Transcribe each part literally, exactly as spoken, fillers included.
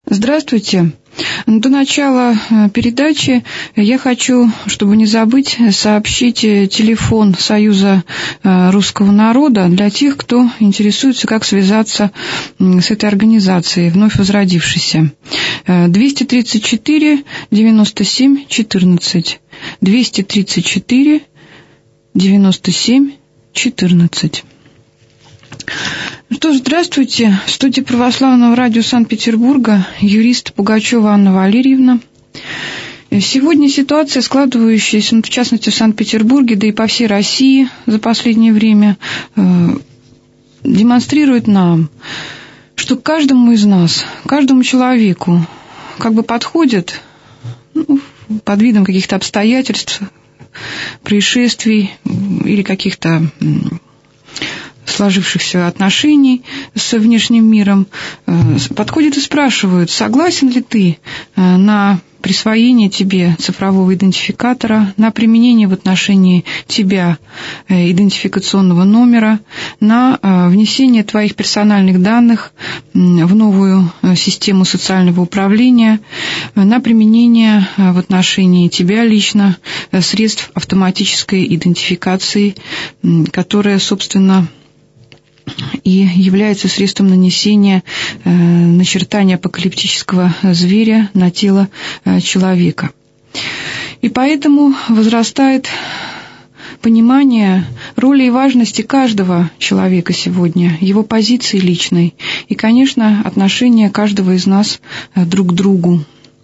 Здравствуйте. До начала передачи я хочу, чтобы не забыть, сообщить телефон Союза русского народа для тех, кто интересуется, как связаться с этой организацией, вновь возродившейся. двести тридцать четыре девяносто семь четырнадцать. двести тридцать четыре девяносто семь четырнадцать. Что ж, здравствуйте. В студии Православного радио Санкт-Петербурга юрист Пугачева Анна Валерьевна. Сегодня ситуация, складывающаяся, в частности, в Санкт-Петербурге, да и по всей России за последнее время, демонстрирует нам, что к каждому из нас, каждому человеку как бы подходит, ну, под видом каких-то обстоятельств, происшествий или каких-то сложившихся отношений с внешним миром, подходят и спрашивают, согласен ли ты на присвоение тебе цифрового идентификатора, на применение в отношении тебя идентификационного номера, на внесение твоих персональных данных в новую систему социального управления, на применение в отношении тебя лично средств автоматической идентификации, которая, собственно, и является средством нанесения э, начертания апокалиптического зверя на тело э, человека. И поэтому возрастает понимание роли и важности каждого человека сегодня, его позиции личной и, конечно, отношения каждого из нас э, друг к другу.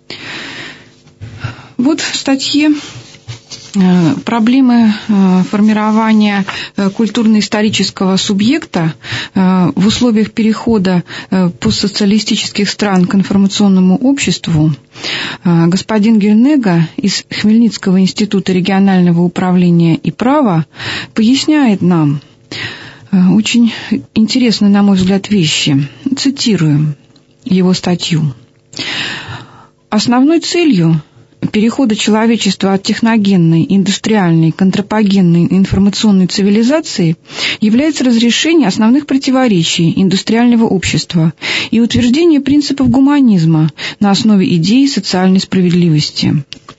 Вот в статье проблемы формирования культурно-исторического субъекта в условиях перехода постсоциалистических стран к информационному обществу господин Гирнега из Хмельницкого института регионального управления и права поясняет нам очень интересные, на мой взгляд, вещи. Цитирую его статью. Основной целью перехода человечества от техногенной, индустриальной к антропогенной информационной цивилизации является разрешение основных противоречий индустриального общества и утверждение принципов гуманизма на основе идеи социальной справедливости.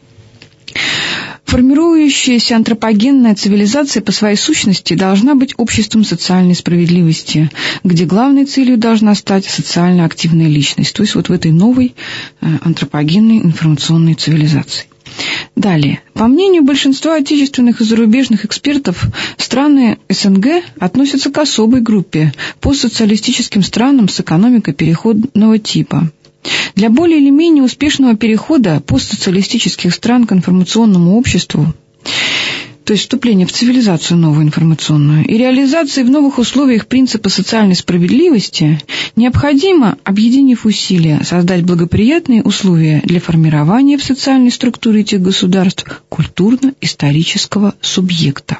Формирующаяся антропогенная цивилизация по своей сущности должна быть обществом социальной справедливости, где главной целью должна стать социально активная личность, то есть вот в этой новой антропогенной информационной цивилизации. Далее. По мнению большинства отечественных и зарубежных экспертов, страны СНГ относятся к особой группе постсоциалистическим странам с экономикой переходного типа. Для более или менее успешного перехода постсоциалистических стран к информационному обществу, то есть вступления в цивилизацию новую информационную, и реализации в новых условиях принципа социальной справедливости, необходимо, объединив усилия, создать благоприятные условия для формирования в социальной структуре этих государств культурно-исторического субъекта.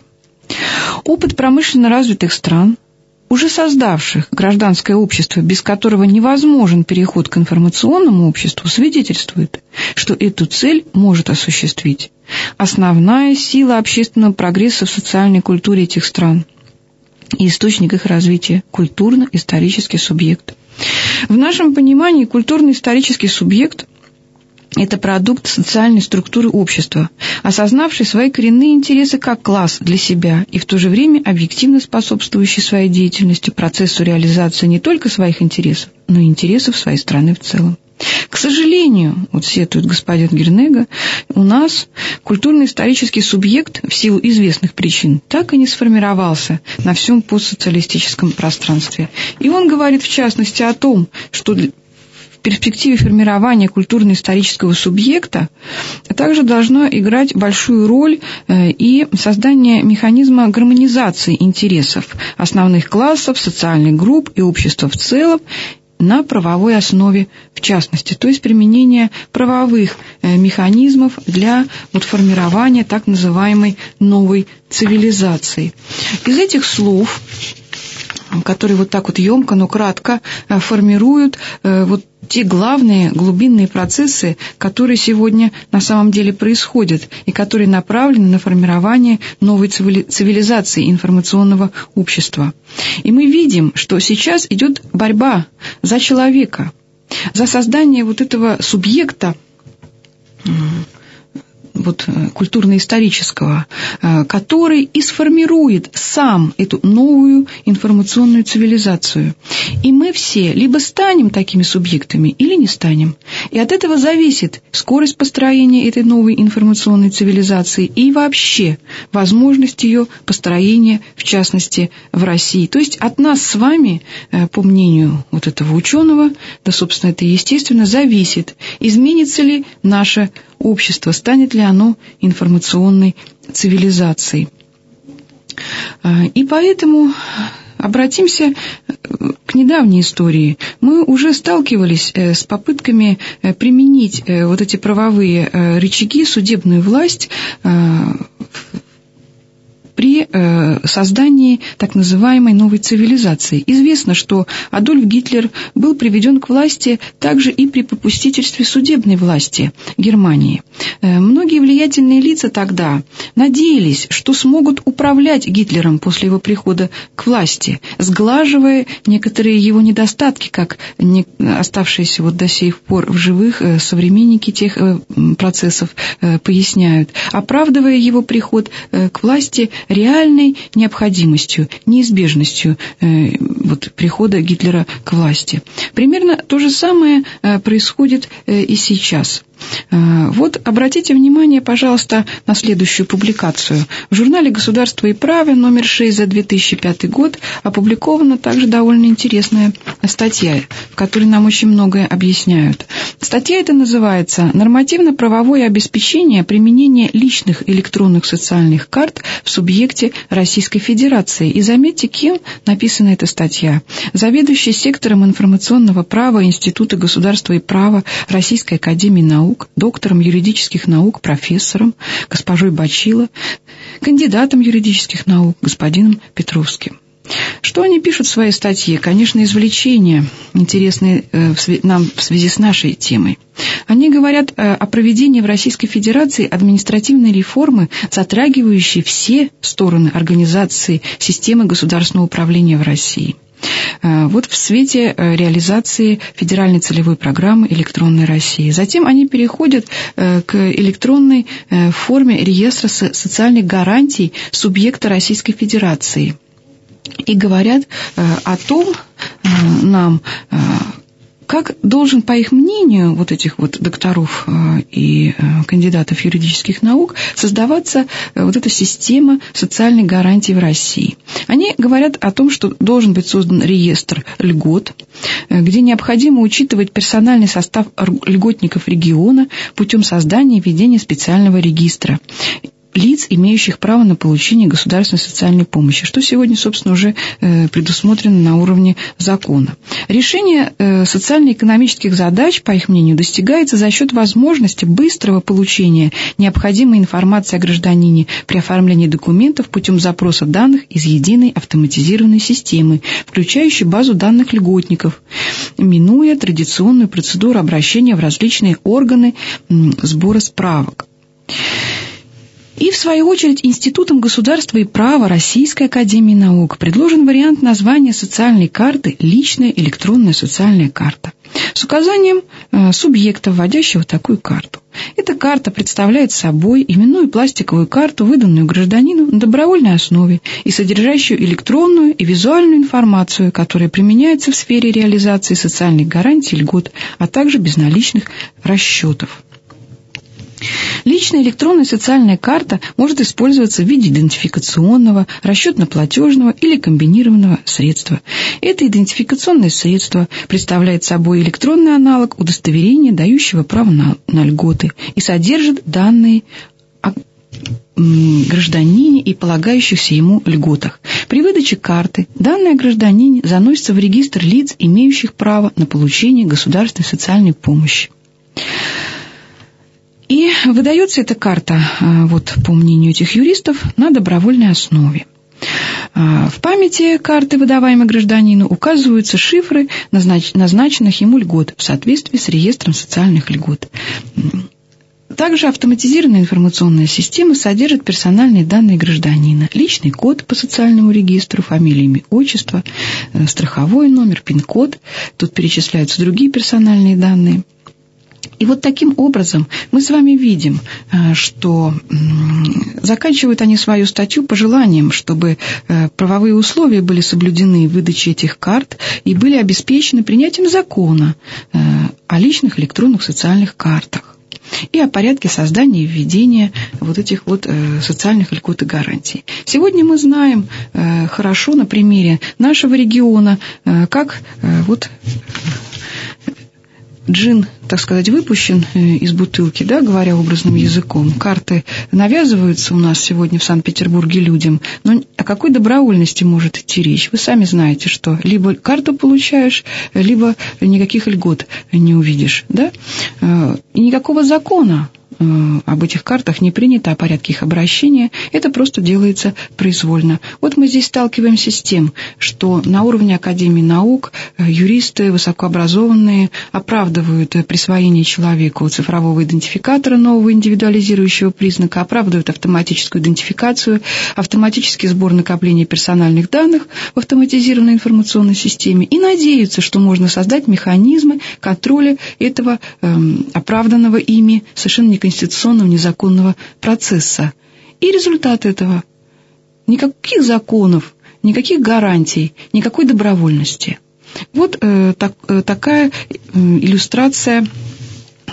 Опыт промышленно развитых стран, уже создавших гражданское общество, без которого невозможен переход к информационному обществу, свидетельствует, что эту цель может осуществить основная сила общественного прогресса в социальной культуре этих стран и источник их развития – культурно-исторический субъект. В нашем понимании культурно-исторический субъект – это продукт социальной структуры общества, осознавший свои коренные интересы как класс для себя и в то же время объективно способствующий своей деятельностью процессу реализации не только своих интересов, но и интересов своей страны в целом. К сожалению, вот сетует господин Гирнега, у нас культурно-исторический субъект в силу известных причин так и не сформировался на всем постсоциалистическом пространстве. И он говорит в частности о том, что в перспективе формирования культурно-исторического субъекта также должно играть большую роль и создание механизма гармонизации интересов основных классов, социальных групп и общества в целом на правовой основе в частности, то есть применение правовых механизмов для вот формирования так называемой новой цивилизации. Из этих слов, которые вот так вот емко, но кратко формируют вот те главные глубинные процессы, которые сегодня на самом деле происходят и которые направлены на формирование новой цивилизации информационного общества. И мы видим, что сейчас идет борьба за человека. за создание вот этого субъекта, вот, культурно-исторического, который и сформирует сам эту новую информационную цивилизацию. И мы все либо станем такими субъектами, или не станем. И от этого зависит скорость построения этой новой информационной цивилизации и вообще возможность ее построения, в частности, в России. То есть от нас с вами, по мнению вот этого ученого, да, собственно, это естественно, зависит, изменится ли наше общество, станет ли оно информационной цивилизацией. И поэтому обратимся к недавней истории. Мы уже сталкивались с попытками применить вот эти правовые рычаги, судебную власть при создании так называемой новой цивилизации. Известно, что Адольф Гитлер был приведен к власти также и при попустительстве судебной власти Германии. Многие влиятельные лица тогда надеялись, что смогут управлять Гитлером после его прихода к власти, сглаживая некоторые его недостатки, как оставшиеся вот до сих пор в живых современники тех процессов поясняют, оправдывая его приход к власти реальной необходимостью, неизбежностью э, вот, прихода Гитлера к власти. Примерно то же самое э, происходит э, и сейчас. Э, вот обратите внимание, пожалуйста, на следующую публикацию. В журнале «Государство и право» номер шесть за две тысячи пятый год опубликована также довольно интересная статья, в которой нам очень многое объясняют. Статья эта называется «Нормативно-правовое обеспечение применения личных электронных социальных карт в субъекте Российской Федерации». И заметьте, кем написана эта статья. Заведующий сектором информационного права Института государства и права Российской академии наук, доктором юридических наук, профессором госпожой Бачило, кандидатом юридических наук господином Петровским. Что они пишут в своей статье? Конечно, извлечения, интересные нам в связи с нашей темой. Они говорят о проведении в Российской Федерации административной реформы, затрагивающей все стороны организации системы государственного управления в России. Вот в свете реализации федеральной целевой программы «Электронной России». Затем они переходят к электронной форме реестра социальных гарантий субъекта Российской Федерации и говорят о том нам, как должен, по их мнению, вот этих вот докторов и кандидатов юридических наук, создаваться вот эта система социальных гарантий в России. Они говорят о том, что должен быть создан реестр льгот, где необходимо учитывать персональный состав льготников региона путем создания и ведения специального регистра лиц, имеющих право на получение государственной социальной помощи, что сегодня, собственно, уже э, предусмотрено на уровне закона. Решение э, социально-экономических задач, по их мнению, достигается за счет возможности быстрого получения необходимой информации о гражданине при оформлении документов путем запроса данных из единой автоматизированной системы, включающей базу данных льготников, минуя традиционную процедуру обращения в различные органы м, сбора справок. И, в свою очередь, Институтом государства и права Российской академии наук предложен вариант названия социальной карты «Личная электронная социальная карта» с указанием э, субъекта, вводящего такую карту. Эта карта представляет собой именную пластиковую карту, выданную гражданину на добровольной основе и содержащую электронную и визуальную информацию, которая применяется в сфере реализации социальных гарантий, льгот, а также безналичных расчетов. Личная электронная социальная карта может использоваться в виде идентификационного, расчетно-платежного или комбинированного средства. Это идентификационное средство представляет собой электронный аналог удостоверения, дающего право на, на льготы, и содержит данные о гражданине и полагающихся ему льготах. При выдаче карты данные о гражданине заносятся в регистр лиц, имеющих право на получение государственной социальной помощи. И выдается эта карта, вот, по мнению этих юристов, на добровольной основе. В памяти карты, выдаваемой гражданину, указываются шифры назнач... назначенных ему льгот в соответствии с реестром социальных льгот. Также автоматизированная информационная система содержит персональные данные гражданина, личный код по социальному регистру, фамилия, имя, отчество, страховой номер, пин-код. Тут перечисляются другие персональные данные. И вот таким образом мы с вами видим, что заканчивают они свою статью пожеланием, чтобы правовые условия были соблюдены в выдаче этих карт и были обеспечены принятием закона о личных электронных социальных картах и о порядке создания и введения вот этих вот социальных льгот и гарантий. Сегодня мы знаем хорошо на примере нашего региона, как вот джин, так сказать, выпущен из бутылки, да, говоря образным языком. Карты навязываются у нас сегодня в Санкт-Петербурге людям, но о какой добровольности может идти речь? Вы сами знаете, что либо карту получаешь, либо никаких льгот не увидишь, да? И никакого закона об этих картах не принято, о порядке их обращения. Это просто делается произвольно. Вот мы здесь сталкиваемся с тем, что на уровне Академии наук юристы высокообразованные оправдывают присвоение человеку цифрового идентификатора, нового индивидуализирующего признака, оправдывают автоматическую идентификацию, автоматический сбор накопления персональных данных в автоматизированной информационной системе и надеются, что можно создать механизмы контроля этого э, оправданного ими совершенно неконституционного, незаконного процесса. И результат этого – никаких законов, никаких гарантий, никакой добровольности. Вот э, так, э, такая э, иллюстрация э,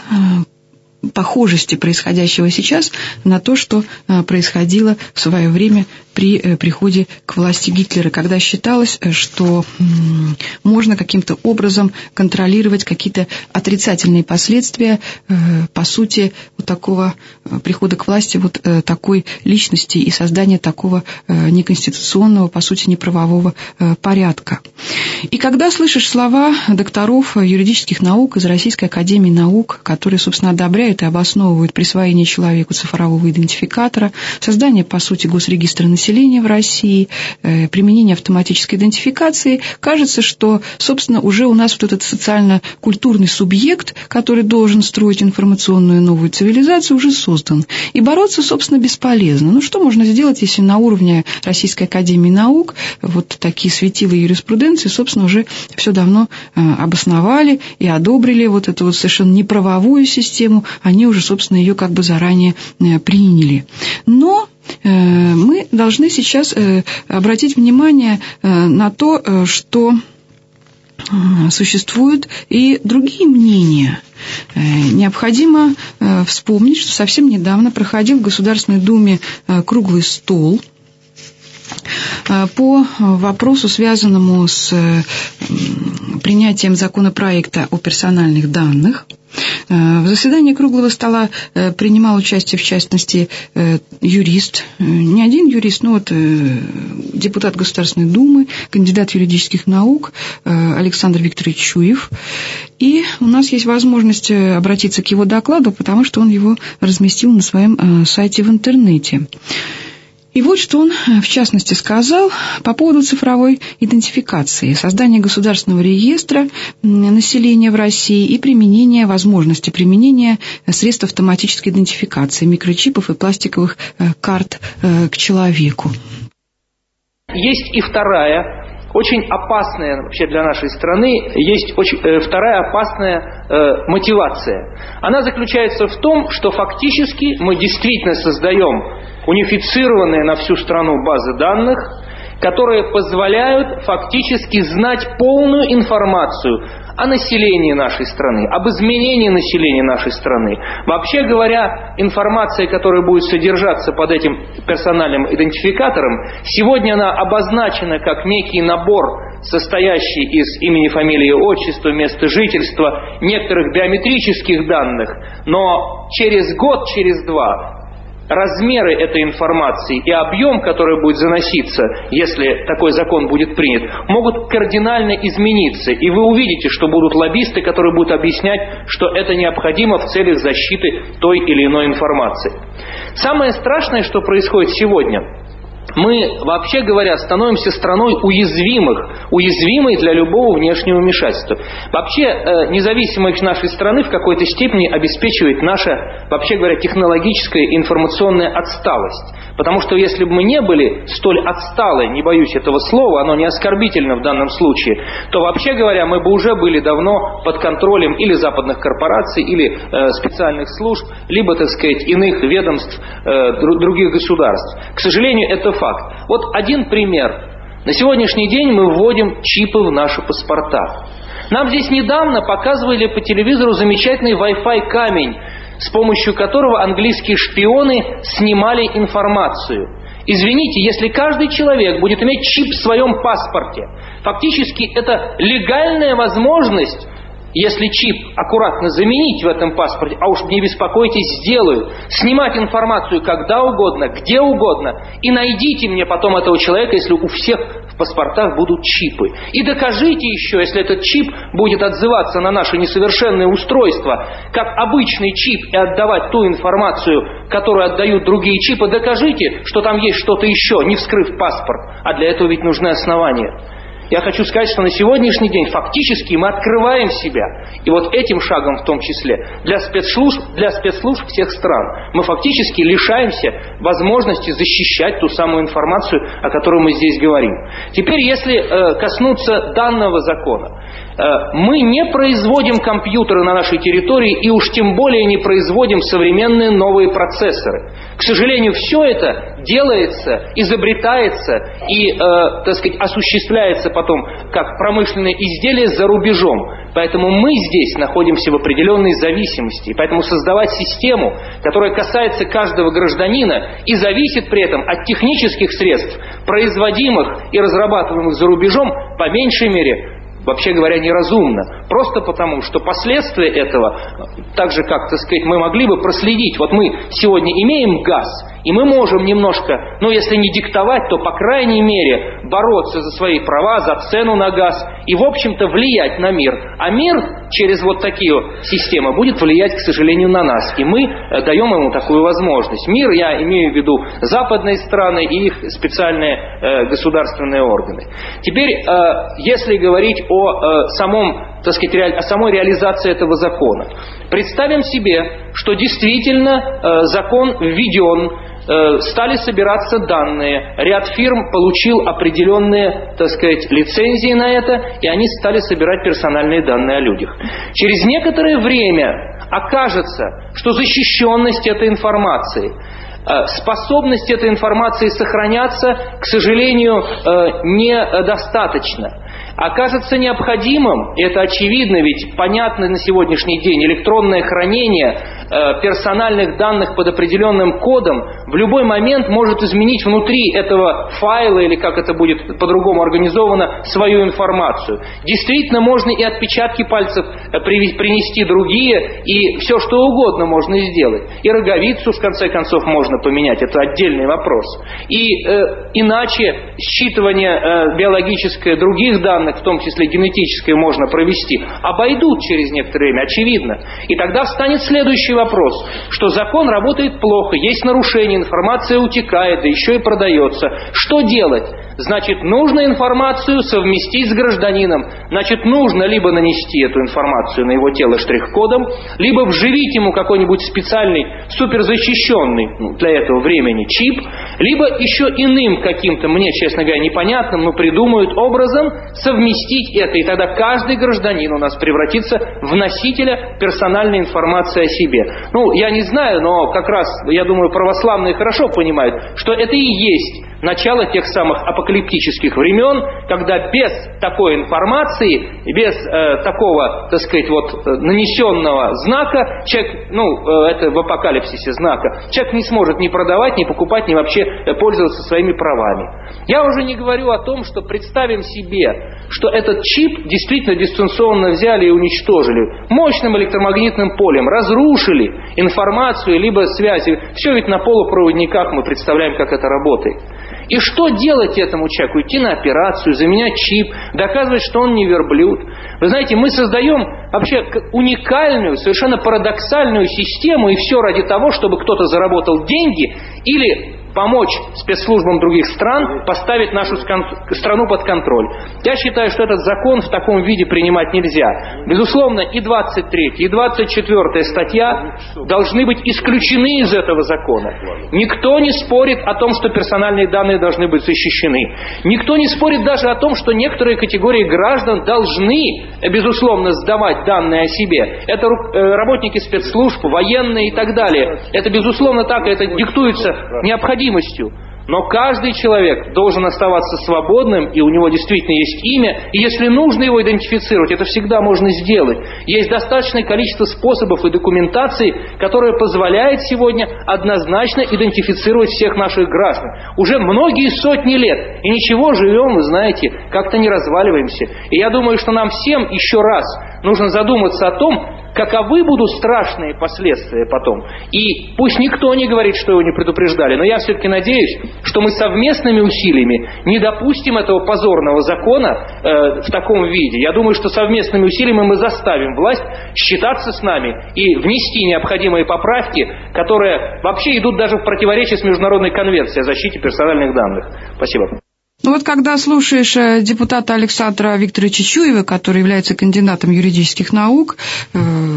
похожести происходящего сейчас на то, что э, происходило в свое время при э, приходе к власти Гитлера, когда считалось, что э, можно каким-то образом контролировать какие-то отрицательные последствия, э, по сути, вот такого э, прихода к власти вот э, такой личности и создания такого э, неконституционного, по сути, неправового э, порядка. И когда слышишь слова докторов юридических наук из Российской академии наук, которые, собственно, одобряют и обосновывают присвоение человеку цифрового идентификатора, создание, по сути, госрегистра населения в России, э, применение автоматической идентификации, кажется, что, собственно, уже у нас вот этот социально-культурный субъект, который должен строить информационную новую цивилизацию, уже создан. И бороться, собственно, бесполезно. Ну, что можно сделать, если на уровне Российской академии наук вот такие светила юриспруденции, собственно, уже все давно э, обосновали и одобрили вот эту вот совершенно неправовую систему, они уже, собственно, ее как бы заранее э, приняли. Но мы должны сейчас обратить внимание на то, что существуют и другие мнения. Необходимо вспомнить, что совсем недавно проходил в Государственной Думе круглый стол по вопросу, связанному с принятием законопроекта о персональных данных. В заседании круглого стола принимал участие, в частности, юрист, не один юрист, но вот депутат Государственной Думы, кандидат юридических наук Александр Викторович Чуев. И у нас есть возможность обратиться к его докладу, потому что он его разместил на своем сайте в интернете. И вот что он, в частности, сказал по поводу цифровой идентификации, создания государственного реестра населения в России и применения, возможности применения средств автоматической идентификации, микрочипов и пластиковых карт к человеку. Есть и вторая, очень опасная вообще для нашей страны, есть очень, э, вторая опасная э, мотивация. Она заключается в том, что фактически мы действительно создаем унифицированные на всю страну базы данных, которые позволяют фактически знать полную информацию о населении нашей страны, об изменении населения нашей страны. Вообще говоря, информация, которая будет содержаться под этим персональным идентификатором, сегодня она обозначена как некий набор, состоящий из имени, фамилии, отчества, места жительства, некоторых биометрических данных, но через год, через два размеры этой информации и объем, который будет заноситься, если такой закон будет принят, могут кардинально измениться. И вы увидите, что будут лоббисты, которые будут объяснять, что это необходимо в целях защиты той или иной информации. Самое страшное, что происходит сегодня, мы, вообще говоря, становимся страной уязвимых, уязвимой для любого внешнего вмешательства. Вообще, независимость нашей страны в какой-то степени обеспечивает наша, вообще говоря, технологическая и информационная отсталость. Потому что если бы мы не были столь отсталы, не боюсь этого слова, оно не оскорбительно в данном случае, то, вообще говоря, мы бы уже были давно под контролем или западных корпораций, или э, специальных служб, либо, так сказать, иных ведомств э, других государств. К сожалению, это факт. Вот один пример. На сегодняшний день мы вводим чипы в наши паспорта. Нам здесь недавно показывали по телевизору замечательный Wi-Fi камень, с помощью которого английские шпионы снимали информацию. Извините, если каждый человек будет иметь чип в своем паспорте, фактически это легальная возможность, если чип аккуратно заменить в этом паспорте, а уж не беспокойтесь, сделают, снимать информацию когда угодно, где угодно, и найдите мне потом этого человека, если у всех в паспортах будут чипы. И докажите еще, если этот чип будет отзываться на наше несовершенное устройство, как обычный чип, и отдавать ту информацию, которую отдают другие чипы, докажите, что там есть что-то еще, не вскрыв паспорт. А для этого ведь нужны основания. Я хочу сказать, что на сегодняшний день фактически мы открываем себя. И вот этим шагом в том числе для спецслужб, для спецслужб всех стран мы фактически лишаемся возможности защищать ту самую информацию, о которой мы здесь говорим. Теперь, если э, коснуться данного закона. Э, мы не производим компьютеры на нашей территории и уж тем более не производим современные новые процессоры. К сожалению, все это делается, изобретается и, э, так сказать, осуществляется потом как промышленное изделие за рубежом. Поэтому мы здесь находимся в определенной зависимости. И поэтому создавать систему, которая касается каждого гражданина и зависит при этом от технических средств, производимых и разрабатываемых за рубежом, по меньшей мере, вообще говоря, неразумно. Просто потому, что последствия этого, так же, как, так сказать, мы могли бы проследить. Вот мы сегодня имеем газ, и мы можем немножко, ну, если не диктовать, то, по крайней мере, бороться за свои права, за цену на газ и, в общем-то, влиять на мир. А мир через вот такие системы будет влиять, к сожалению, на нас. И мы даем ему такую возможность. Мир, я имею в виду западные страны и их специальные э, государственные органы. Теперь, э, если говорить о э, самом, так сказать, ре, о самой реализации этого закона. Представим себе, что действительно э, закон введен, э, стали собираться данные, ряд фирм получил определенные, так сказать, лицензии на это, и они стали собирать персональные данные о людях. Через некоторое время окажется, что защищенность этой информации, способность этой информации сохраняться, к сожалению, недостаточно. Окажется необходимым, и это очевидно, ведь понятно на сегодняшний день, электронное хранение э, персональных данных под определенным кодом в любой момент может изменить внутри этого файла, или как это будет по-другому организовано, свою информацию. Действительно, можно и отпечатки пальцев принести другие, и все что угодно можно сделать. И роговицу, в конце концов, можно поменять, это отдельный вопрос. И э, иначе считывание э, биологическое других данных, в том числе генетическое, можно провести, обойдут через некоторое время, очевидно. И тогда встанет следующий вопрос, что закон работает плохо, есть нарушение, информация утекает, да еще и продается. Что делать? Значит, нужно информацию совместить с гражданином. Значит, нужно либо нанести эту информацию на его тело штрих-кодом, либо вживить ему какой-нибудь специальный, суперзащищенный, ну, для этого времени чип, либо еще иным каким-то, мне, честно говоря, непонятным, но придумают образом совместить это. И тогда каждый гражданин у нас превратится в носителя персональной информации о себе. Ну, я не знаю, но как раз, я думаю, православные хорошо понимают, что это и есть начало тех самых апокалиптических времен, когда без такой информации, без э, такого, так сказать, вот нанесенного знака, человек, ну, э, это в апокалипсисе знака, человек не сможет ни продавать, ни покупать, ни вообще пользоваться своими правами. Я уже не говорю о том, что представим себе, что этот чип действительно дистанционно взяли и уничтожили, мощным электромагнитным полем разрушили информацию, либо связи. Все ведь на полупроводниках, мы представляем, как это работает. И что делать этому человеку? Идти на операцию, заменять чип, доказывать, что он не верблюд. Вы знаете, мы создаем вообще уникальную, совершенно парадоксальную систему, и все ради того, чтобы кто-то заработал деньги или помочь спецслужбам других стран поставить нашу страну под контроль. Я считаю, что этот закон в таком виде принимать нельзя. Безусловно, и двадцать третья, и двадцать четвёртая статья должны быть исключены из этого закона. Никто не спорит о том, что персональные данные должны быть защищены. Никто не спорит даже о том, что некоторые категории граждан должны, безусловно, сдавать данные о себе. Это работники спецслужб, военные и так далее. Это, безусловно, так, это диктуется необходимостью. Но каждый человек должен оставаться свободным, и у него действительно есть имя, и если нужно его идентифицировать, это всегда можно сделать. Есть достаточное количество способов и документации, которая позволяет сегодня однозначно идентифицировать всех наших граждан. Уже многие сотни лет, и ничего, живем, вы знаете, как-то не разваливаемся. И я думаю, что нам всем еще раз нужно задуматься о том, каковы будут страшные последствия потом. И пусть никто не говорит, что его не предупреждали, но я все-таки надеюсь, что мы совместными усилиями не допустим этого позорного закона э, в таком виде. Я думаю, что совместными усилиями мы заставим власть считаться с нами и внести необходимые поправки, которые вообще идут даже в противоречие с Международной конвенцией о защите персональных данных. Спасибо. Ну вот когда слушаешь депутата Александра Викторовича Чуева, который является кандидатом юридических наук, э,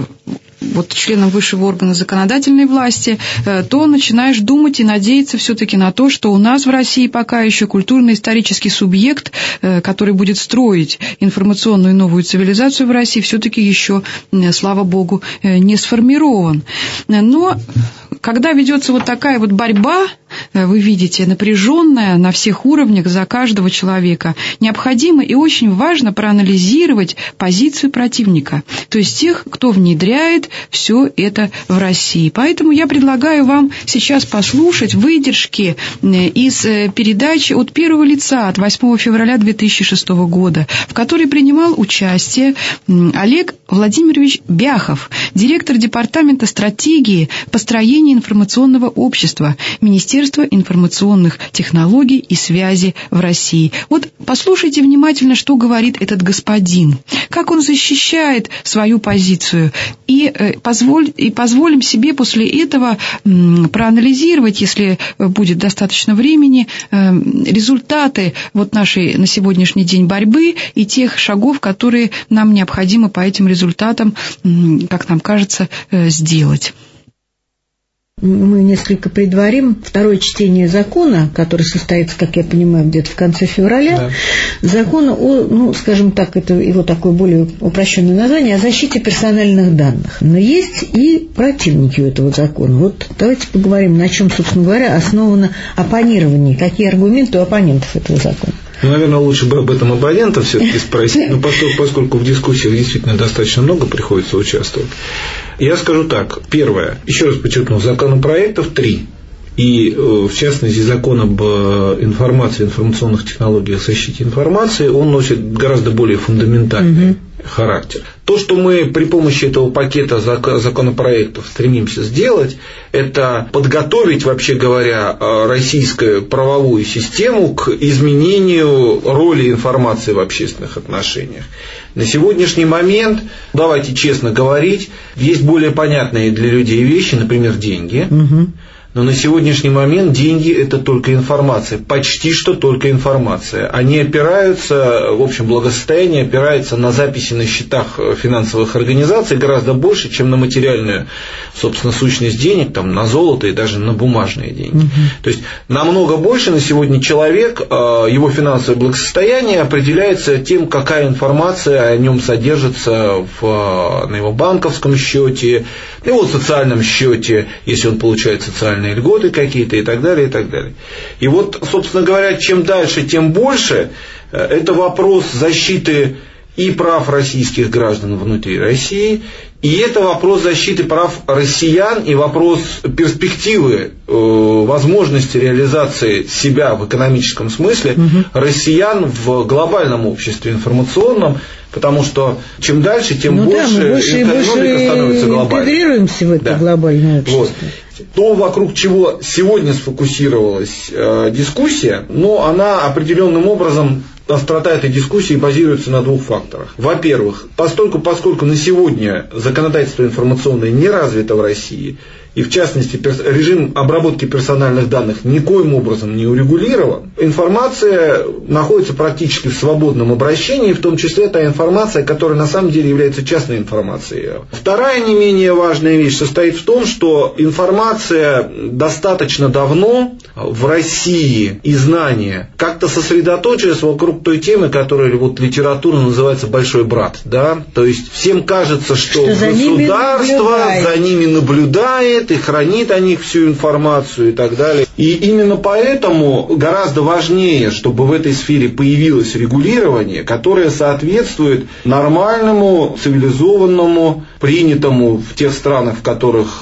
вот членом высшего органа законодательной власти, э, то начинаешь думать и надеяться все-таки на то, что у нас в России пока еще культурно-исторический субъект, э, который будет строить информационную новую цивилизацию в России, все-таки еще, э, слава богу, э, не сформирован. Но когда ведется вот такая вот борьба, вы видите, напряженная на всех уровнях за каждого человека, необходимо и очень важно проанализировать позицию противника, то есть тех, кто внедряет все это в России. Поэтому я предлагаю вам сейчас послушать выдержки из передачи от первого лица от восьмого февраля две тысячи шестого года, в которой принимал участие Олег Владимирович Бяхов, директор департамента стратегии построения информационного общества Министерства информационных технологий и связи в России. Вот послушайте внимательно, что говорит этот господин, как он защищает свою позицию, и, э, позволь, и позволим себе после этого м, проанализировать, если будет достаточно времени, э, результаты вот нашей на сегодняшний день борьбы и тех шагов, которые нам необходимо по этим результатам, м, как нам кажется, э, сделать. Мы несколько предварим второе чтение закона, который состоится, как я понимаю, где-то в конце февраля. Да. Закон о, ну, скажем так, это его такое более упрощенное название, о защите персональных данных. Но есть и противники этого закона. Вот давайте поговорим, на чем, собственно говоря, основано оппонирование, какие аргументы у оппонентов этого закона. Ну, наверное, лучше бы об этом абонента все-таки спросить, но поскольку, поскольку в дискуссиях действительно достаточно много приходится участвовать. Я скажу так. Первое. Еще раз подчеркну, законопроектов три. И, в частности, закон об информации, информационных технологиях, защите информации, он носит гораздо более фундаментальный угу. характер. То, что мы при помощи этого пакета законопроектов стремимся сделать, это подготовить, вообще говоря, российскую правовую систему к изменению роли информации в общественных отношениях. На сегодняшний момент, давайте честно говорить, есть более понятные для людей вещи, например, деньги. Угу. Но на сегодняшний момент деньги – это только информация, почти что только информация. Они опираются, в общем, благосостояние опирается на записи на счетах финансовых организаций гораздо больше, чем на материальную, собственно, сущность денег, там, на золото и даже на бумажные деньги. Угу. То есть, намного больше на сегодня человек, его финансовое благосостояние определяется тем, какая информация о нем содержится в, на его банковском счете, на его социальном счете, если он получает социальные льготы какие-то и так далее, и так далее. И вот, собственно говоря, чем дальше, тем больше это вопрос защиты и прав российских граждан внутри России, и это вопрос защиты прав россиян и вопрос перспективы, возможности реализации себя в экономическом смысле угу. россиян в глобальном обществе информационном, потому что чем дальше, тем ну больше, да, больше экономика становится глобальной. Интегрируемся в это да. глобальное общество. Вот. То, вокруг чего сегодня сфокусировалась э, дискуссия, но она определенным образом острота этой дискуссии базируется на двух факторах. Во-первых, поскольку, поскольку на сегодня законодательство информационное не развито в России, и в частности режим обработки персональных данных никоим образом не урегулирован, информация находится практически в свободном обращении, в том числе та информация, которая на самом деле является частной информацией. Вторая не менее важная вещь состоит в том, что информация достаточно давно в России и знания как-то сосредоточились вокруг той темы, которая вот литературно называется «большой брат». Да? То есть всем кажется, что, что государство за ними наблюдает и хранит о них всю информацию и так далее. И именно поэтому гораздо важнее, чтобы в этой сфере появилось регулирование, которое соответствует нормальному, цивилизованному, принятому в тех странах, в которых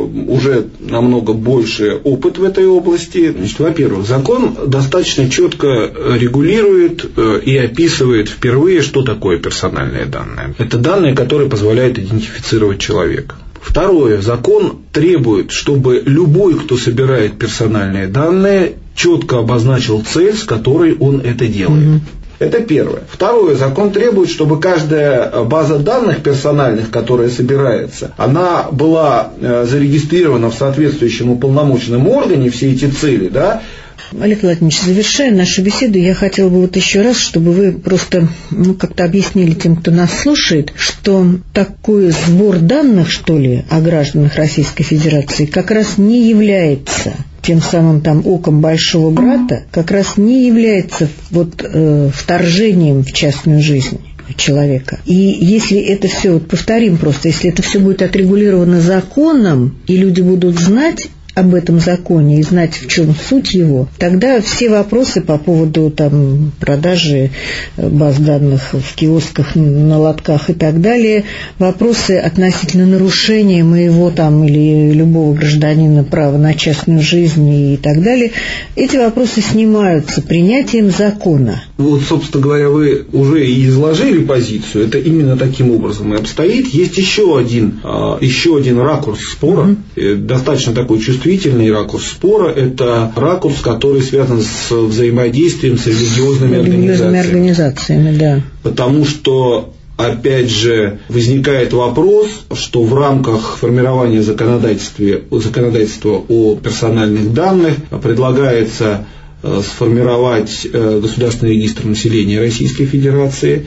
уже намного больше опыт в этой области. Значит, во-первых, закон достаточно четко регулирует и описывает впервые, что такое персональные данные. Это данные, которые позволяют идентифицировать человека. Второе. Закон требует, чтобы любой, кто собирает персональные данные, четко обозначил цель, с которой он это делает. Mm-hmm. Это первое. Второе. Закон требует, чтобы каждая база данных персональных, которая собирается, она была зарегистрирована в соответствующем уполномоченном органе, все эти цели, да. Олег Владимирович, завершая нашу беседу, я хотела бы вот еще раз, чтобы вы просто ну, как-то объяснили тем, кто нас слушает, что такой сбор данных, что ли, о гражданах Российской Федерации как раз не является тем самым там оком большого брата, как раз не является вот, э, вторжением в частную жизнь человека. И если это все, вот повторим просто, если это все будет отрегулировано законом, и люди будут знать об этом законе и знать, в чем суть его, тогда все вопросы по поводу там, продажи баз данных в киосках, на лотках и так далее, вопросы относительно нарушения моего там, или любого гражданина права на частную жизнь и так далее, эти вопросы снимаются принятием закона. Вот, собственно говоря, вы уже и изложили позицию, это именно таким образом и обстоит. Есть еще один, еще один ракурс спора, mm-hmm. достаточно такой чувствительный, Чувствительный ракурс спора – это ракурс, который связан с взаимодействием с религиозными организациями. организациями, да. Потому что, опять же, возникает вопрос, что в рамках формирования законодательства, законодательства о персональных данных предлагается сформировать государственный регистр населения Российской Федерации.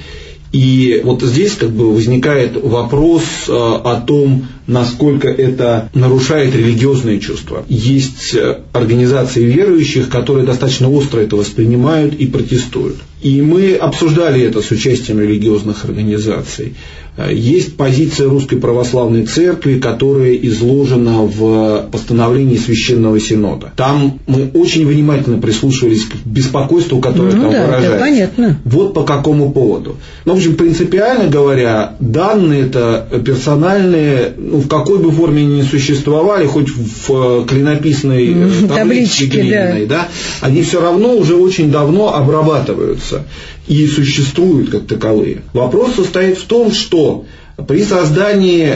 И вот здесь как бы возникает вопрос о том, насколько это нарушает религиозные чувства. Есть организации верующих, которые достаточно остро это воспринимают и протестуют. И мы обсуждали это с участием религиозных организаций. Есть позиция Русской Православной Церкви, которая изложена в постановлении Священного Синода. Там мы очень внимательно прислушивались к беспокойству, которое ну, там да, выражается. Это понятно. Вот по какому поводу. Ну, в общем, принципиально говоря, данные это персональные, ну, в какой бы форме они ни существовали, хоть в клинописной mm, табличке глиняной, да. Да, они все равно уже очень давно обрабатываются и существуют как таковые. Вопрос состоит в том, что при создании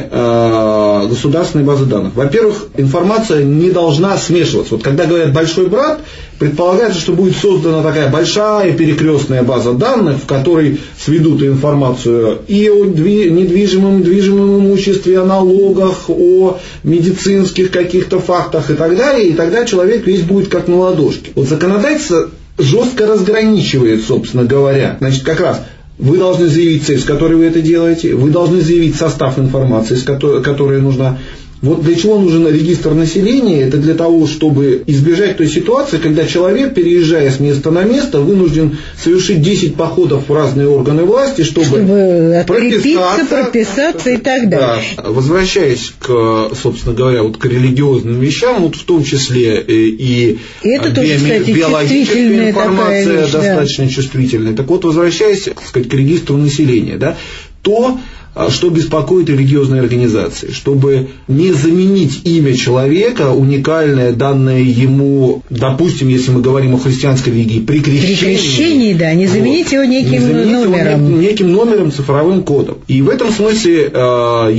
э, государственной базы данных, во-первых, информация не должна смешиваться. Вот когда говорят «большой брат», предполагается, что будет создана такая большая перекрестная база данных, в которой сведут информацию и о недвижимом, движимом имуществе, о налогах, о медицинских каких-то фактах и так далее, и тогда человек весь будет как на ладошке. Вот законодательство жестко разграничивает, собственно говоря. Значит, как раз вы должны заявить цель, с которой вы это делаете, вы должны заявить состав информации, с которой, которая нужна. Вот для чего нужен регистр населения? Это для того, чтобы избежать той ситуации, когда человек, переезжая с места на место, вынужден совершить десять походов в разные органы власти, чтобы, чтобы прописаться, прописаться и так далее. Да. Возвращаясь к, собственно говоря, вот к религиозным вещам, вот в том числе и это тоже, биоми- кстати, биологическая информация вещь, достаточно да. чувствительная. Так вот, возвращаясь, так сказать, к регистру населения, да, то что беспокоит религиозные организации, чтобы не заменить имя человека, уникальное, данное ему, допустим, если мы говорим о христианской религии, при крещении. При крещении, да, не заменить вот, его неким не заменить номером. Его неким номером, цифровым кодом. И в этом смысле э, есть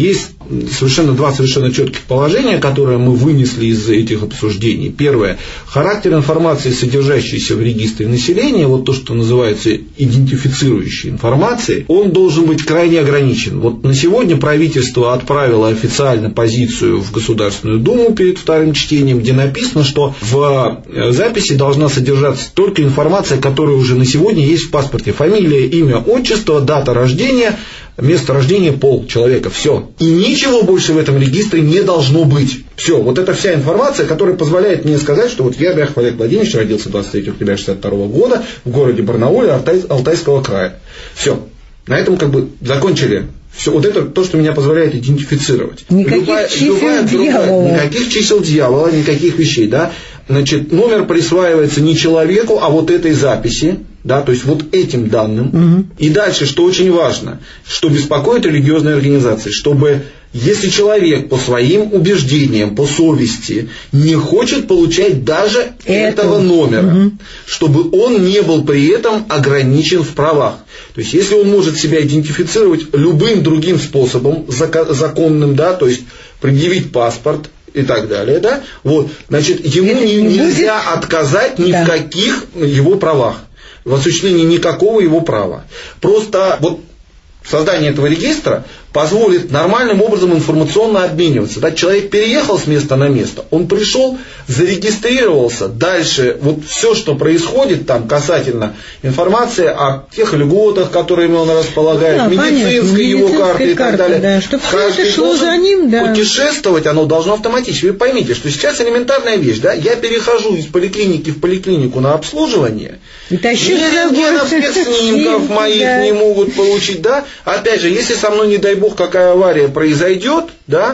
совершенно два совершенно четких положения, которые мы вынесли из этих обсуждений. Первое. Характер информации, содержащейся в регистре населения, вот то, что называется идентифицирующей информацией, он должен быть крайне ограничен. Вот на сегодня правительство отправило официально позицию в Государственную Думу перед вторым чтением, где написано, что в записи должна содержаться только информация, которая уже на сегодня есть в паспорте. Фамилия, имя, отчество, дата рождения, место рождения, пол человека. Все. И ничего больше в этом регистре не должно быть. Все. Вот это вся информация, которая позволяет мне сказать, что вот я, Бяхов Олег Владимирович, родился двадцать третьего октября шестьдесят второго года в городе Барнауле, Алтай, Алтайского края. Все. На этом как бы закончили. Все, вот это то, что меня позволяет идентифицировать. Никаких любая, чисел любая дьявола. Другая, никаких чисел дьявола, никаких вещей, да. Значит, номер присваивается не человеку, а вот этой записи, да, то есть вот этим данным. Угу. И дальше, что очень важно, что беспокоит религиозные организации, чтобы если человек по своим убеждениям, по совести не хочет получать даже Это. этого номера, угу. чтобы он не был при этом ограничен в правах. То есть, если он может себя идентифицировать любым другим способом, законным, да, то есть предъявить паспорт и так далее, да, вот, значит, ему не, нельзя будет... отказать ни да. в каких его правах, в осуществлении никакого его права. Просто вот создание этого регистра позволит нормальным образом информационно обмениваться. Да? Человек переехал с места на место, он пришел, зарегистрировался, дальше вот все, что происходит там касательно информации о тех льготах, которыми он располагает, да, медицинской его карты и так далее. Да, чтобы все это шло за ним, да. Путешествовать оно должно автоматически. Вы поймите, что сейчас элементарная вещь, да? Я перехожу из поликлиники в поликлинику на обслуживание, и рентгенов спецснимков моих да. не могут получить, да? Опять же, если со мной, не дай бог, какая авария произойдет, да,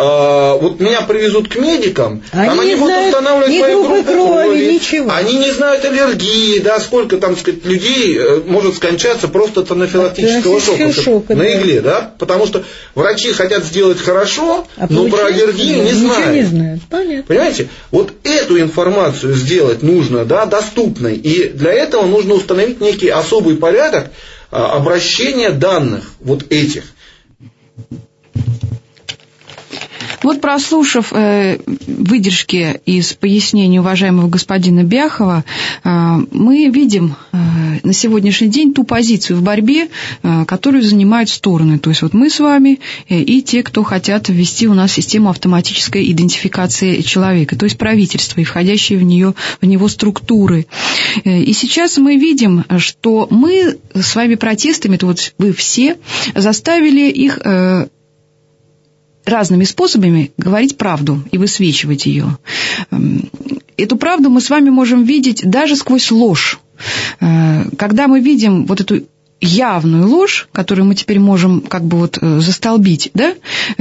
э, вот меня привезут к медикам, они там они будут устанавливать мою группу крови, крови они не знают аллергии, да, сколько там, сказать, людей может скончаться просто от анафилактического шока, шока на игле, да. да, потому что врачи хотят сделать хорошо, а но про аллергию не знают. Не знают. Понятно. Понимаете, вот эту информацию сделать нужно, да, доступной, и для этого нужно установить некий особый порядок обращения данных вот этих. Вот, прослушав э, выдержки из пояснений уважаемого господина Бяхова, э, мы видим э, на сегодняшний день ту позицию в борьбе, э, которую занимают стороны. То есть вот мы с вами э, и те, кто хотят ввести у нас систему автоматической идентификации человека, то есть правительство и входящие в нее, в него структуры. Э, и сейчас мы видим, что мы своими протестами, то вот вы все, заставили их... Э, разными способами говорить правду и высвечивать ее. Эту правду мы с вами можем видеть даже сквозь ложь. Когда мы видим вот эту явную ложь, которую мы теперь можем как бы вот застолбить, да,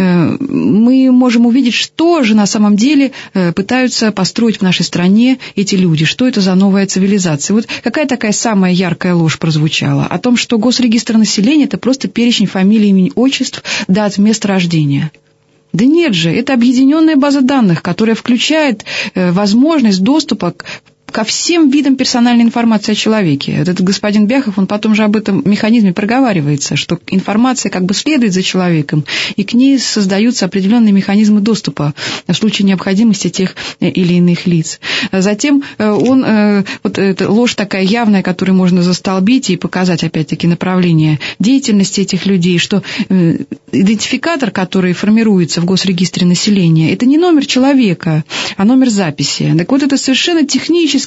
мы можем увидеть, что же на самом деле пытаются построить в нашей стране эти люди, что это за новая цивилизация. Вот какая такая самая яркая ложь прозвучала? О том, что госрегистр населения – это просто перечень фамилий, имен, отчеств, дат, мест рождения. Да нет же, это объединенная база данных, которая включает возможность доступа к ко всем видам персональной информации о человеке. Этот господин Бяхов, он потом же об этом механизме проговаривается, что информация как бы следует за человеком, и к ней создаются определенные механизмы доступа в случае необходимости тех или иных лиц. Затем он, вот эта ложь такая явная, которую можно застолбить и показать, опять-таки, направление деятельности этих людей, что идентификатор, который формируется в госрегистре населения, это не номер человека, а номер записи. Так вот, это совершенно технически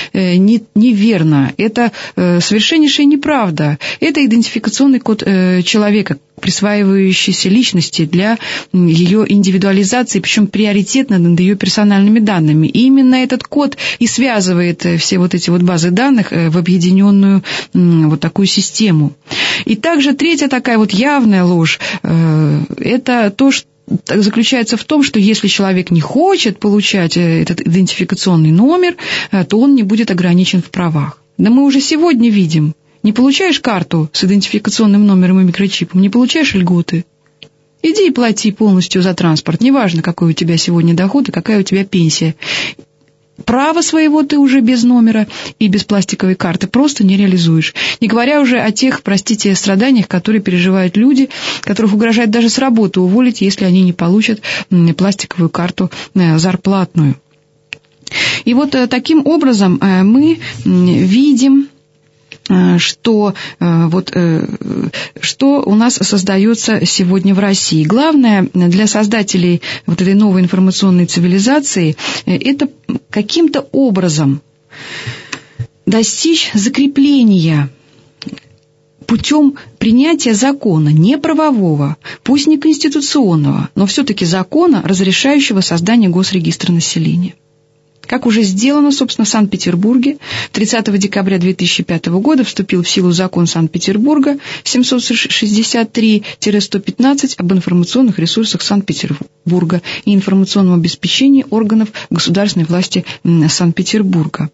неверно. Это совершеннейшая неправда. Это идентификационный код человека, присваивающийся личности для ее индивидуализации, причем приоритетно над ее персональными данными. И именно этот код и связывает все вот эти вот базы данных в объединенную вот такую систему. И также третья такая вот явная ложь – это то, что заключается в том, что если человек не хочет получать этот идентификационный номер, то он не будет ограничен в правах. Да мы уже сегодня видим, не получаешь карту с идентификационным номером и микрочипом, не получаешь льготы. Иди и плати полностью за транспорт, неважно, какой у тебя сегодня доход и какая у тебя пенсия. Право своего ты уже без номера и без пластиковой карты просто не реализуешь. Не говоря уже о тех, простите, страданиях, которые переживают люди, которых угрожает даже с работы уволить, если они не получат пластиковую карту зарплатную. И вот таким образом мы видим, что, вот, что у нас создается сегодня в России. Главное для создателей вот этой новой информационной цивилизации – это каким-то образом достичь закрепления путем принятия закона, не правового, пусть не конституционного, но все-таки закона, разрешающего создание госрегистра населения. Как уже сделано, собственно, в Санкт-Петербурге, тридцатого декабря две тысячи пятого года вступил в силу закон Санкт-Петербурга семьсот шестьдесят три сто пятнадцать об информационных ресурсах Санкт-Петербурга и информационном обеспечении органов государственной власти Санкт-Петербурга.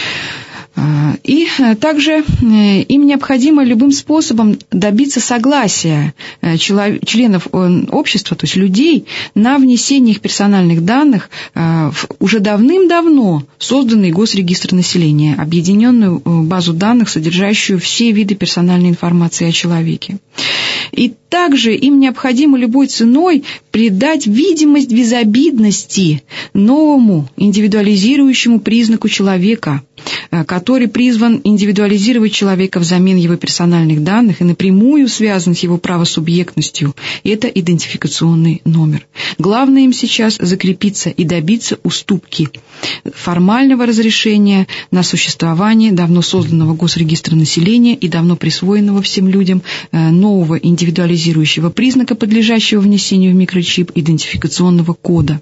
И также им необходимо любым способом добиться согласия членов общества, то есть людей, на внесение их персональных данных в уже давным-давно созданный госрегистр населения, объединенную базу данных, содержащую все виды персональной информации о человеке. И также им необходимо любой ценой придать видимость безобидности новому индивидуализирующему признаку человека, который призван индивидуализировать человека взамен его персональных данных и напрямую связан с его правосубъектностью. Это идентификационный номер. Главное им сейчас закрепиться и добиться уступки формального разрешения на существование давно созданного госрегистра населения и давно присвоенного всем людям нового индивидуализирующего признака, подлежащего внесению в микрочип идентификационного кода.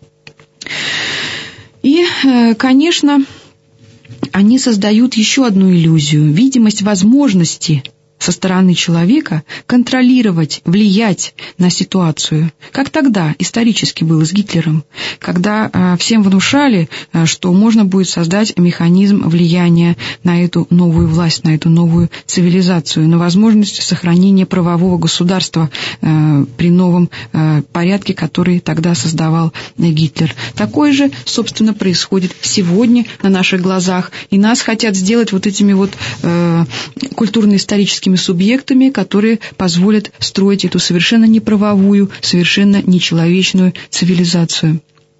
И, конечно, они создают еще одну иллюзию – видимость возможности со стороны человека контролировать, влиять на ситуацию. Как тогда исторически было с Гитлером, когда всем внушали, что можно будет создать механизм влияния на эту новую власть, на эту новую цивилизацию, на возможность сохранения правового государства при новом порядке, который тогда создавал Гитлер. Такое же, собственно, происходит сегодня на наших глазах, и нас хотят сделать вот этими вот культурно-историческими субъектами, которые позволят строить эту совершенно неправовую, совершенно нечеловечную цивилизацию.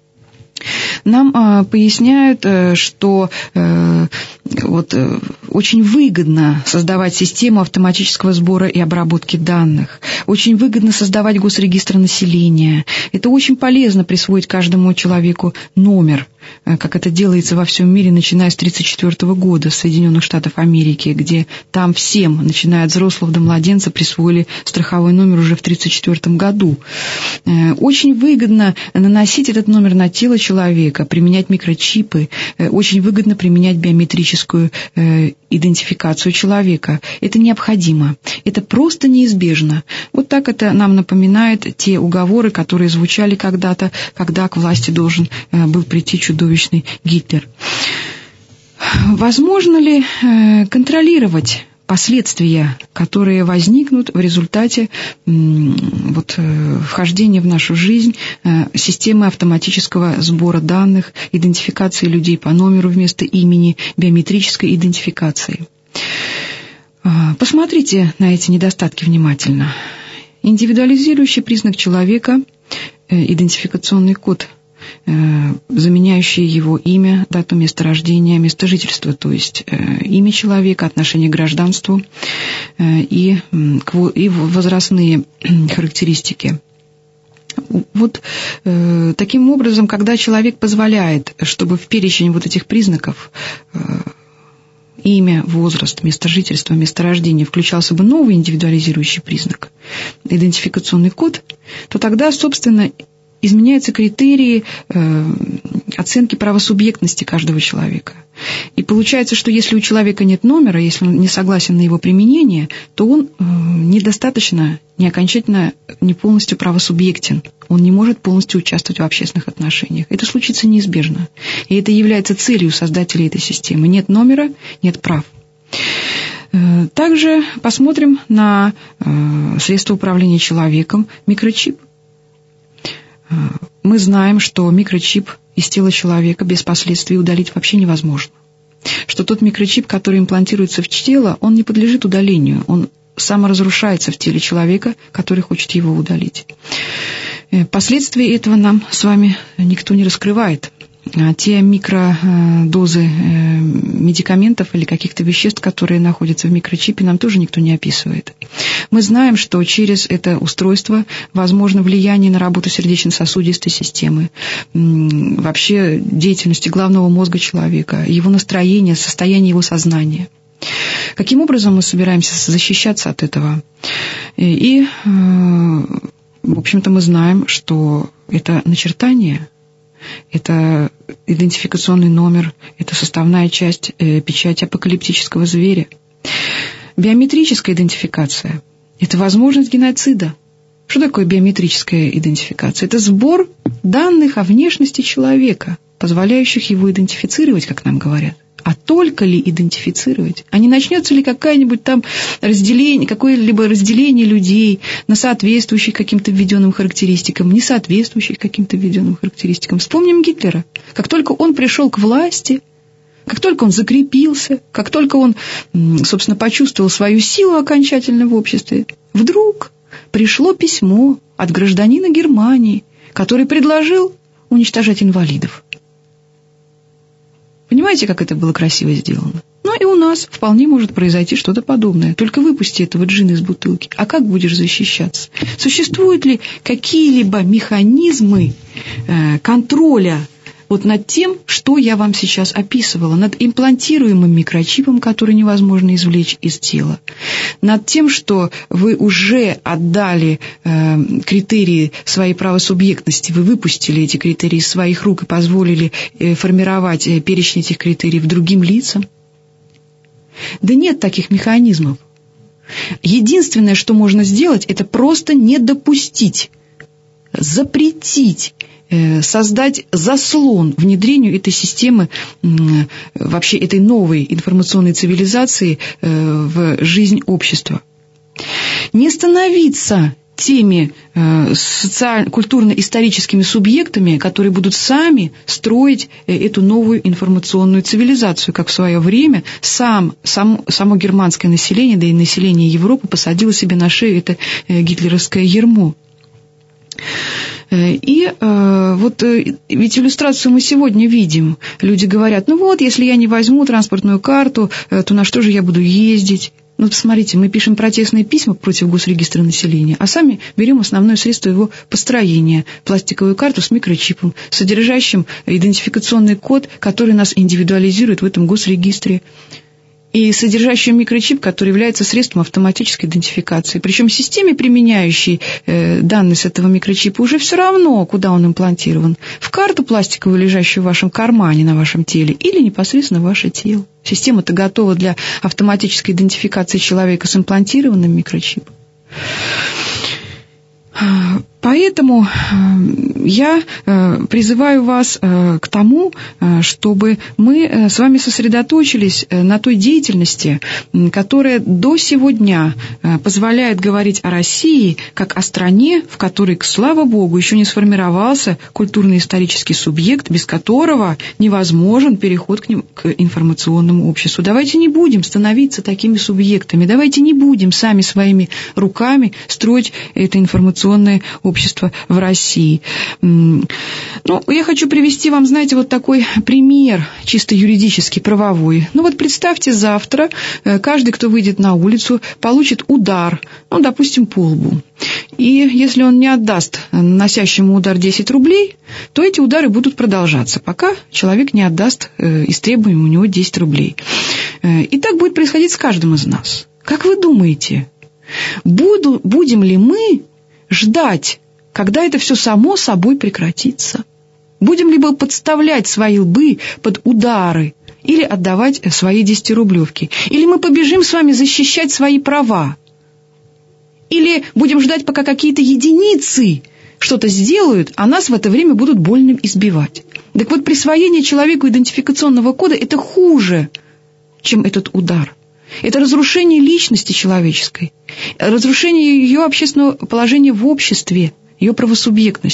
Нам а, поясняют, а, что а, вот, а, очень выгодно создавать систему автоматического сбора и обработки данных, очень выгодно создавать госрегистр населения. Это очень полезно присвоить каждому человеку номер, как это делается во всем мире, начиная с тысяча девятьсот тридцать четвёртого года в Соединенных Штатах Америки, где там всем, начиная от взрослого до младенца, присвоили страховой номер уже в тысяча девятьсот тридцать четвёртом году. Очень выгодно наносить этот номер на тело человека, применять микрочипы, очень выгодно применять биометрическую идентификацию человека. Это необходимо, это просто неизбежно. Вот так это нам напоминает те уговоры, которые звучали когда-то, когда к власти должен был прийти чудовищный Гитлер. Возможно ли контролировать последствия, которые возникнут в результате вот, вхождения в нашу жизнь системы автоматического сбора данных, идентификации людей по номеру вместо имени, биометрической идентификации? Посмотрите на эти недостатки внимательно. Индивидуализирующий признак человека, идентификационный код, заменяющий его имя, дату места рождения, место жительства, то есть имя человека, отношение к гражданству и, и возрастные характеристики. Вот э, таким образом, когда человек позволяет, чтобы в перечень вот этих признаков э, имя, возраст, место жительства, место рождения включался бы новый индивидуализирующий признак, идентификационный код, то тогда, собственно, изменяются критерии э, оценки правосубъектности каждого человека. И получается, что если у человека нет номера, если он не согласен на его применение, то он э, недостаточно, не окончательно, не полностью правосубъектен. Он не может полностью участвовать в общественных отношениях. Это случится неизбежно. И это является целью создателей этой системы. Нет номера, нет прав. Э, также посмотрим на э, средства управления человеком, микрочип. Мы знаем, что микрочип из тела человека без последствий удалить вообще невозможно. Что тот микрочип, который имплантируется в тело, он не подлежит удалению, он саморазрушается в теле человека, который хочет его удалить. Последствия этого нам с вами никто не раскрывает. Те микродозы медикаментов или каких-то веществ, которые находятся в микрочипе, нам тоже никто не описывает. Мы знаем, что через это устройство возможно влияние на работу сердечно-сосудистой системы, вообще деятельности головного мозга человека, его настроение, состояние его сознания. Каким образом мы собираемся защищаться от этого? И, в общем-то, мы знаем, что это начертание, это идентификационный номер, это составная часть э, печати апокалиптического зверя. Биометрическая идентификация – это возможность геноцида. Что такое биометрическая идентификация? Это сбор данных о внешности человека, позволяющих его идентифицировать, как нам говорят. А только ли идентифицировать? А не начнется ли какое-нибудь там разделение, какое-либо разделение людей на соответствующих каким-то введенным характеристикам, не соответствующих каким-то введенным характеристикам? Вспомним Гитлера. Как только он пришел к власти, как только он закрепился, как только он, собственно, почувствовал свою силу окончательно в обществе, вдруг пришло письмо от гражданина Германии, который предложил уничтожать инвалидов. Понимаете, как это было красиво сделано? Ну и у нас вполне может произойти что-то подобное. Только выпусти этого джина из бутылки. А как будешь защищаться? Существуют ли какие-либо механизмы э, контроля вот над тем, что я вам сейчас описывала, над имплантируемым микрочипом, который невозможно извлечь из тела, над тем, что вы уже отдали э, критерии своей правосубъектности, вы выпустили эти критерии из своих рук и позволили э, формировать э, перечень этих критериев другим лицам? Да нет таких механизмов. Единственное, что можно сделать, это просто не допустить, запретить, создать заслон внедрению этой системы, вообще этой новой информационной цивилизации в жизнь общества. Не становиться теми социально- культурно-историческими субъектами, которые будут сами строить эту новую информационную цивилизацию, как в свое время сам, сам, само германское население, да и население Европы посадило себе на шею это гитлеровское ярмо. И э, вот э, ведь иллюстрацию мы сегодня видим. Люди говорят, ну вот, если я не возьму транспортную карту, э, то на что же я буду ездить? Ну, посмотрите, мы пишем протестные письма против госрегистра населения, а сами берем основное средство его построения – пластиковую карту с микрочипом, содержащим идентификационный код, который нас индивидуализирует в этом госрегистре, и содержащим микрочип, который является средством автоматической идентификации. Причем системе, применяющей э, данные с этого микрочипа, уже все равно, куда он имплантирован. В карту пластиковую, лежащую в вашем кармане на вашем теле, или непосредственно в ваше тело. Система-то готова для автоматической идентификации человека с имплантированным микрочипом. Поэтому я призываю вас к тому, чтобы мы с вами сосредоточились на той деятельности, которая до сего дня позволяет говорить о России как о стране, в которой, слава Богу, еще не сформировался культурно-исторический субъект, без которого невозможен переход к, ним, к информационному обществу. Давайте не будем становиться такими субъектами, давайте не будем сами своими руками строить это информационное общество в России. Ну, я хочу привести вам, знаете, вот такой пример, чисто юридически правовой. Ну, вот представьте, завтра каждый, кто выйдет на улицу, получит удар, ну, допустим, по лбу. И если он не отдаст наносящему удар десять рублей, то эти удары будут продолжаться, пока человек не отдаст истребуемым у него десять рублей. И так будет происходить с каждым из нас. Как вы думаете, буду, будем ли мы ждать, когда это все само собой прекратится? Будем ли мы подставлять свои лбы под удары или отдавать свои десятирублевки? Или мы побежим с вами защищать свои права? Или будем ждать, пока какие-то единицы что-то сделают, а нас в это время будут больно избивать? Так вот, присвоение человеку идентификационного кода – это хуже, чем этот удар. Это разрушение личности человеческой, разрушение ее общественного положения в обществе, ее правосубъектности.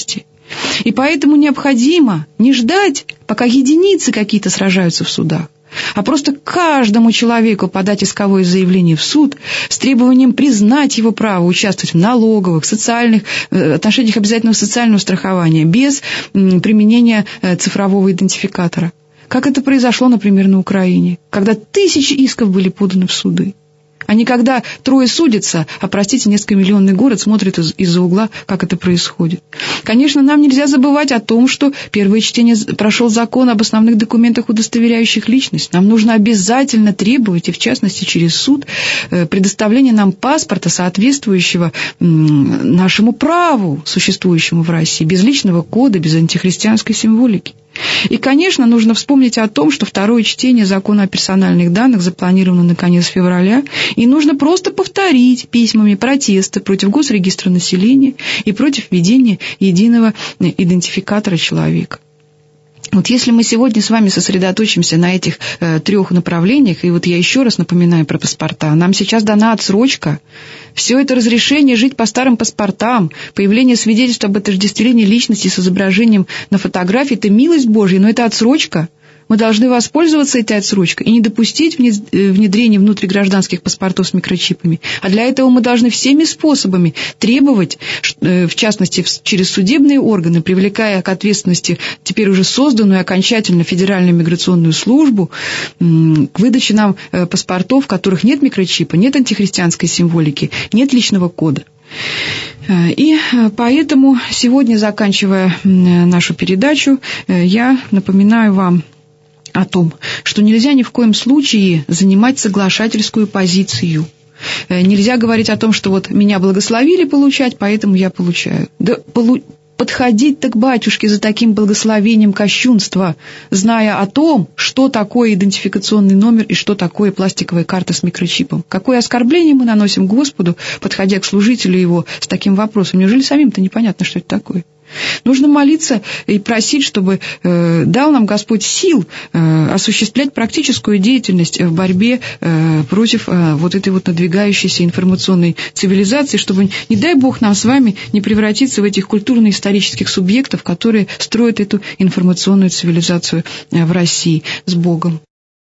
И поэтому необходимо не ждать, пока единицы какие-то сражаются в судах, а просто каждому человеку подать исковое заявление в суд с требованием признать его право участвовать в налоговых, социальных отношениях обязательного социального страхования без применения цифрового идентификатора. Как это произошло, например, на Украине, когда тысячи исков были поданы в суды. А не когда трое судятся, а, простите, несколькомиллионный город смотрит из- из-за угла, как это происходит. Конечно, нам нельзя забывать о том, что первое чтение прошел закон об основных документах, удостоверяющих личность. Нам нужно обязательно требовать, и в частности через суд, предоставления нам паспорта, соответствующего нашему праву, существующему в России, без личного кода, без антихристианской символики. И, конечно, нужно вспомнить о том, что второе чтение закона о персональных данных запланировано на конец февраля, и нужно просто повторить письмами протесты против госрегистра населения и против введения единого идентификатора человека. Вот если мы сегодня с вами сосредоточимся на этих э, трех направлениях, и вот я еще раз напоминаю про паспорта, нам сейчас дана отсрочка, все это разрешение жить по старым паспортам, появление свидетельства об отождествлении личности с изображением на фотографии, это милость Божья, но это отсрочка. Мы должны воспользоваться этой отсрочкой и не допустить внедрения внутригражданских паспортов с микрочипами. А для этого мы должны всеми способами требовать, в частности, через судебные органы, привлекая к ответственности теперь уже созданную окончательно Федеральную миграционную службу, к выдаче нам паспортов, в которых нет микрочипа, нет антихристианской символики, нет личного кода. И поэтому сегодня, заканчивая нашу передачу, я напоминаю вам о том, что нельзя ни в коем случае занимать соглашательскую позицию. Нельзя говорить о том, что вот меня благословили получать, поэтому я получаю. Да полу... подходить-то к батюшке за таким благословением кощунства, зная о том, что такое идентификационный номер и что такое пластиковая карта с микрочипом. Какое оскорбление мы наносим Господу, подходя к служителю его с таким вопросом. Неужели самим-то непонятно, что это такое? Нужно молиться и просить, чтобы э, дал нам Господь сил э, осуществлять практическую деятельность в борьбе э, против э, вот этой вот надвигающейся информационной цивилизации, чтобы, не дай Бог, нам с вами не превратиться в этих культурно-исторических субъектов, которые строят эту информационную цивилизацию э, в России. С Богом.